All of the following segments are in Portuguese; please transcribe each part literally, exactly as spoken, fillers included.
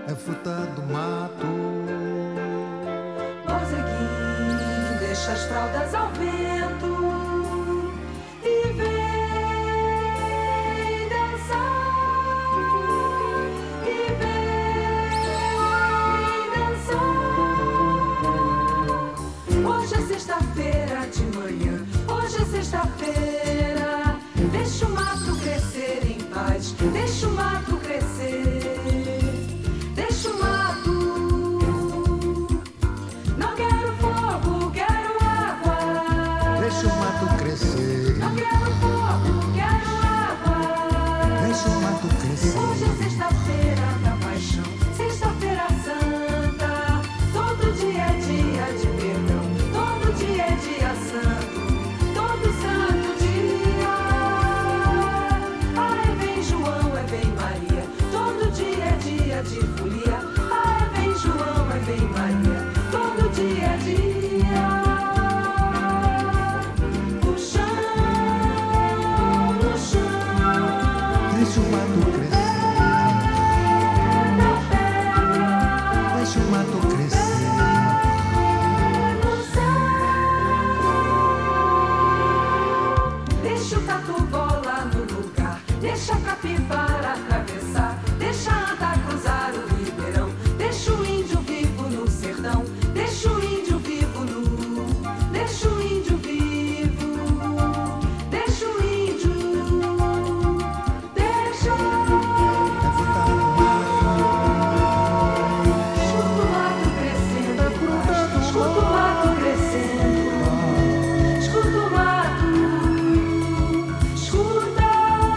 é fruta do mato. Mozeguinho, deixa as fraldas ao vento e vem dançar, e vem dançar. Hoje é sexta-feira de manhã, hoje é sexta-feira. Deixa o mato crescer em paz, deixa o mato crescer. Deixa o mato. Não quero fogo, quero água. Deixa o mato crescer. Não quero fogo, quero água. Deixa o mato crescer. Hoje é sexta-feira da paixão, sexta-feira santa. Todo dia é dia de perdão, todo dia é dia santo, todo santo dia. Ai, vem João, é vem Maria, todo dia é dia de folia. Ai, vem João, é vem Maria, todo dia é dia. No chão, no chão. Deixa o mato crescer. Deixa o mato crescer. Deixa o tatu-bola no lugar, deixa a capivara atravessar, deixa a anta cruzar o ribeirão, deixa o índio vivo no sertão, deixa o índio vivo nu, deixa o índio vivo, deixa o índio, deixa. É fruta do mato. Escuta o mato crescendo, escuta o mato crescendo, escuta o mato, escuta,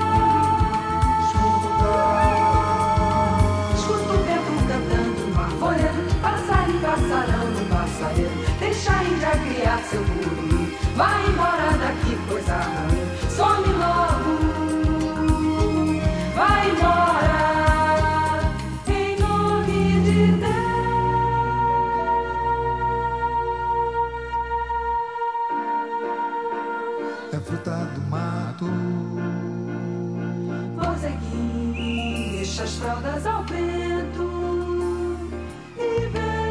escuta o vento cantando no arvoredo, passarinho, passarão no passaredo, deixa a índia criar seu cururu, vai embora daqui coisa ruim, some logo, vai embora, em nome de É fruta do mato. Mozeguinho, deixa as fraldas ao vento e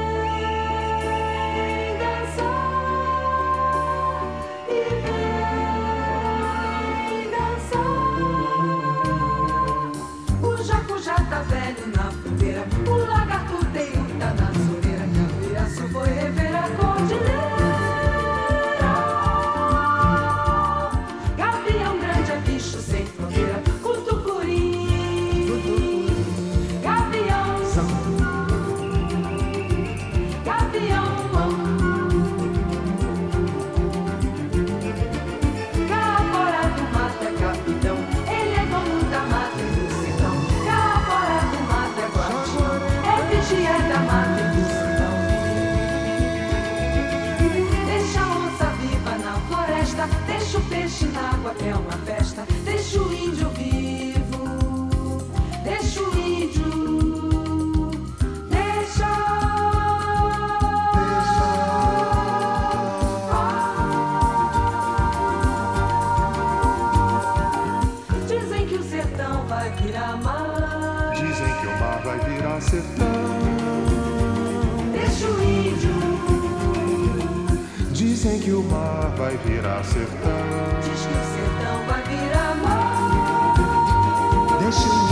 vem dançar, e vem dançar. O jaco já tá velho na fogueira, o lagarto teio tá na soleira, o Iraçu foi rever a cordilheira. Gavião grande é bicho sem fronteira, cutucuri. Gavião, gavião. Capora do mato é capitão, ele é dono da mata e do sertão. Capora do mato é guardião, é vigia da mata e do sertão. Deixa a onça viva na floresta, deixa o peixe na água que é uma festa, deixa o índio vivo, deixa o índio, deixa. Dizem que o sertão vai virar mar, Dizem que o mar vai virar sertão. deixa o índio, Dizem que o mar vai virar sertão. diz que o sertão vai virar mar. Deixa o